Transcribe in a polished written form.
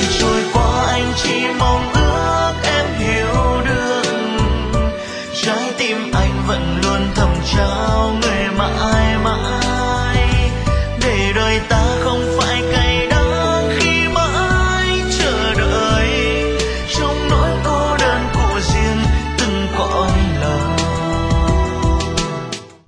trôi qua anh chỉ mong ước em hiểu được, trái tim anh vẫn luôn thầm trao người mãi mãi, để đời ta không phải cay